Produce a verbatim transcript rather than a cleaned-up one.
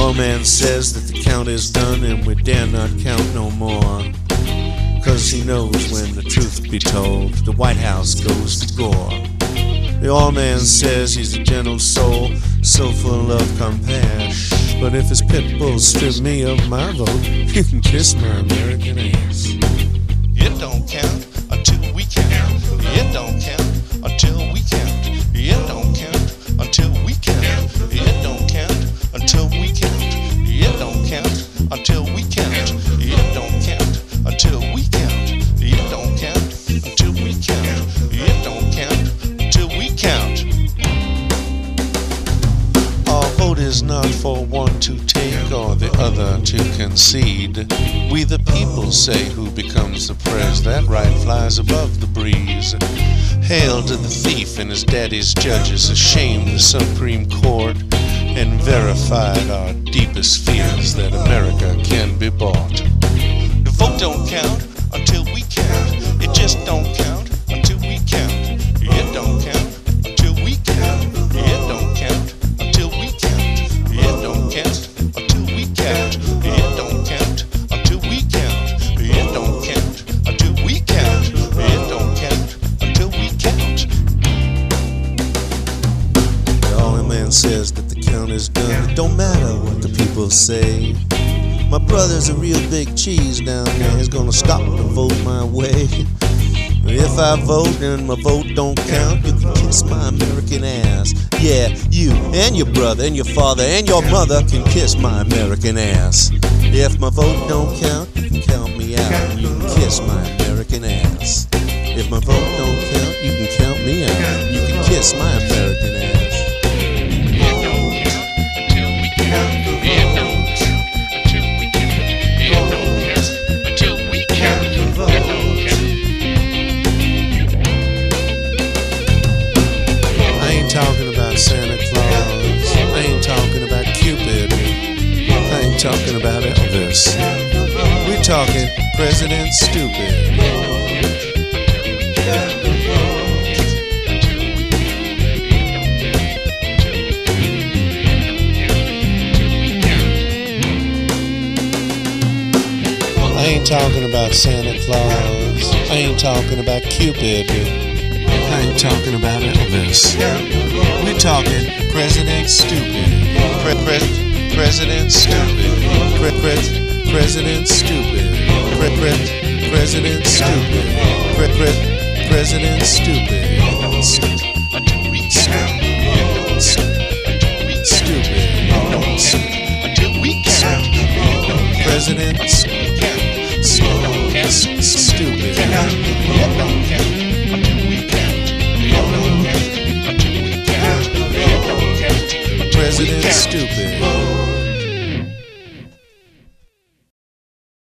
old man says that the count is done and we dare not count no more, 'cause he knows when the truth be told, the White House goes to gore. The old man says he's a gentle soul, so full of compassion, but if his pit bulls strip me of my vote, you can kiss my American ass. It don't count until we count. It don't count until we count. It don't count until we count. It don't count until we count. It don't count until we count. It don't count until we count. It don't count until we count. It don't count until we count. Our vote is not for one to take or the other to concede. We the people say who becomes the prez. That right flies above the breeze. Hail to the thief and his daddy's judges, ashamed the Supreme Court, and verified our deepest fears that America can be bought. The vote don't count until we count. It just don't count until we count. It don't count until we count. It don't count until we count. It don't count until we count. It don't count until we count. It don't count until we count. It don't count until we count. The old man says that the count is done. It don't matter what the people say. My brother's a real big cheese down there. He's gonna stop the vote my way. If I vote and my vote don't count, you can kiss my American ass. Yeah, you and your brother and your father and your mother can kiss my American ass. If my vote don't count, you can count me out and you can kiss my American ass. If my vote don't count, you can count me out and you can kiss my American ass. Talking about Santa Claus, I ain't talking about Cupid, I ain't talking about Elvis. We're talking President Stupid. I ain't talking about Santa Claus, I ain't talking about Cupid, I ain't talking about Elvis. We're talking President Stupid. Pre pre President Stupid. Pre pre President Stupid. Pre pre President Stupid. Pre pre President Stupid. Stupid. President Stupid. President Stupid.